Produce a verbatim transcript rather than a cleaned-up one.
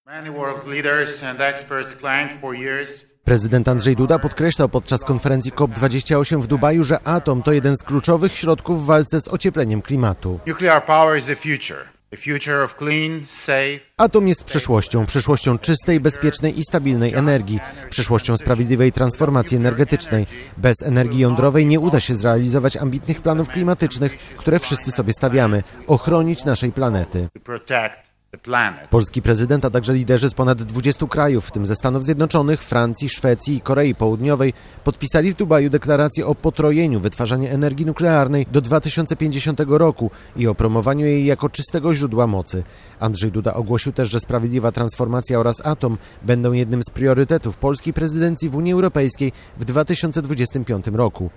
Many world leaders and experts claimed for years Prezydent Andrzej Duda podkreślał podczas konferencji COP dwadzieścia osiem w Dubaju, że atom to jeden z kluczowych środków w walce z ociepleniem klimatu. nuclear power is the future. The future of clean, safe. Atom jest przyszłością, przyszłością czystej, bezpiecznej i stabilnej energii, przyszłością sprawiedliwej transformacji energetycznej. Bez energii jądrowej nie uda się zrealizować ambitnych planów klimatycznych, które wszyscy sobie stawiamy, ochronić naszej planety. To protect the planet. Polski prezydent, a także liderzy z ponad dwudziestu krajów, w tym ze Stanów Zjednoczonych, Francji, Szwecji i Korei Południowej, podpisali w Dubaju deklarację o potrojeniu wytwarzania energii nuklearnej do dwa tysiące pięćdziesiątego roku i o promowaniu jej jako czystego źródła mocy. Andrzej Duda ogłosił też, że sprawiedliwa transformacja oraz atom będą jednym z priorytetów polskiej prezydencji w Unii Europejskiej w dwa tysiące dwudziestym piątym roku.